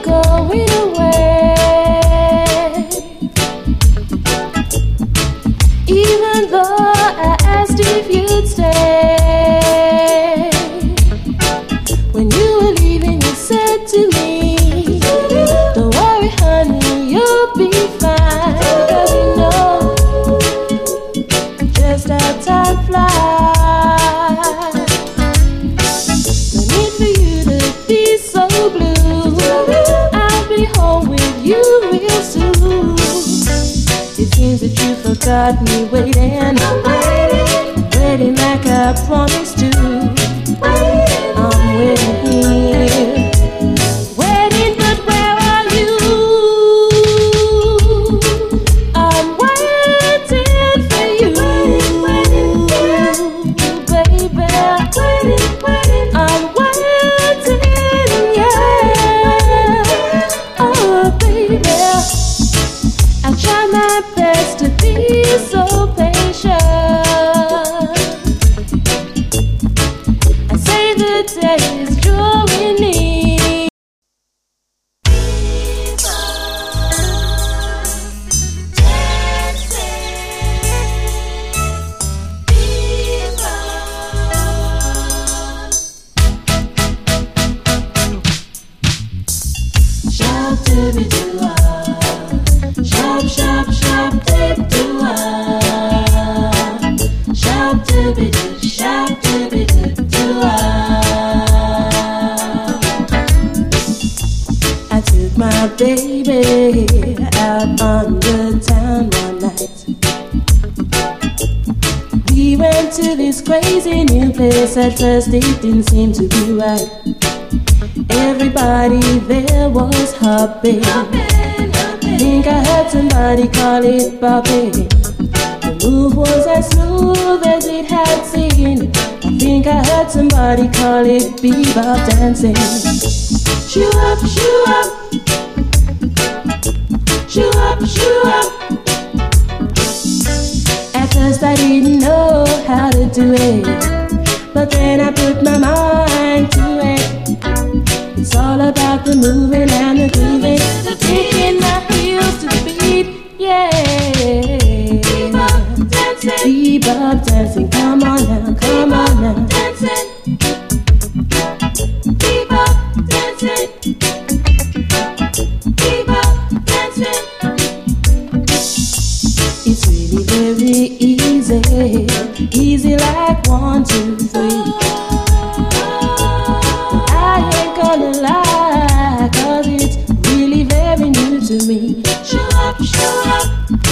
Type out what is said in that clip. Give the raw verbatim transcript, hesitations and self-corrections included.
going away. Even though I asked if you'd stay, when you were leaving you said to me, don't worry honey, you'll be fine. Cause you know just how time flies. No need for you to be so blue, I'll be home with you real soon. It seems that you forgot me waiting, waiting like I promised to. I'm waiting here, waiting, but where are you? I'm waiting for you, baby. I'm waiting, yeah. Oh, baby, I'll try my best to be so patient. I say the day is drawing near. Shop dibby doo ah, shop shop shop dib doo ah, shop dibby doo, shop dibby doo doo ah. I took my baby out on the town one night. We went to this crazy new place. At first it didn't seem to be right. Everybody there was hopping. I think I heard somebody call it bopping. The move was as smooth as it had seemed. I think I heard somebody call it bebop dancing. Shoo up, shoo up, shoo up, shoo up. At first I didn't know how to do it, but then I put my mind to it. It's all about the moving and the grooving, kicking my heels to the beat, yeah. Bebop dancing, bebop dancing, come on now, come on now. Dancing, bebop dancing, bebop dancing. It's really very easy, easy like one, two, three.